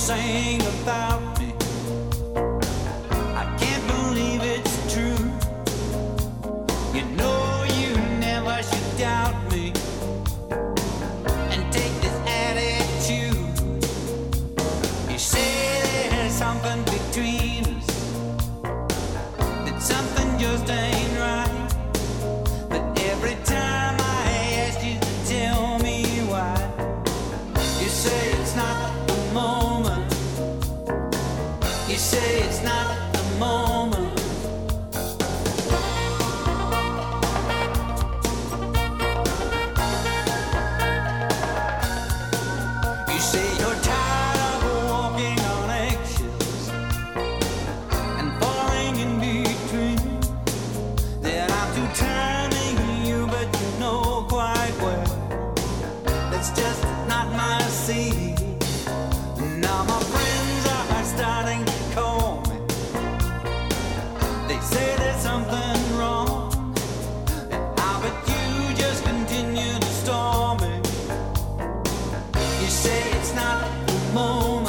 saying about me. I can't believe it's true. You know you never should doubt me and take this attitude. You say there's something between us, that something just ain't right. But every time I ask you to tell me why, you say it's not the moment. You say it's not the moment. You say you're tired of walking on eggshells and falling in between. That I'm too turning you, but you know quite well that's just not my scene. Now my friends are starting to call me. They say there's something wrong, and I bet you just continue to storm me. You say it's not the moment.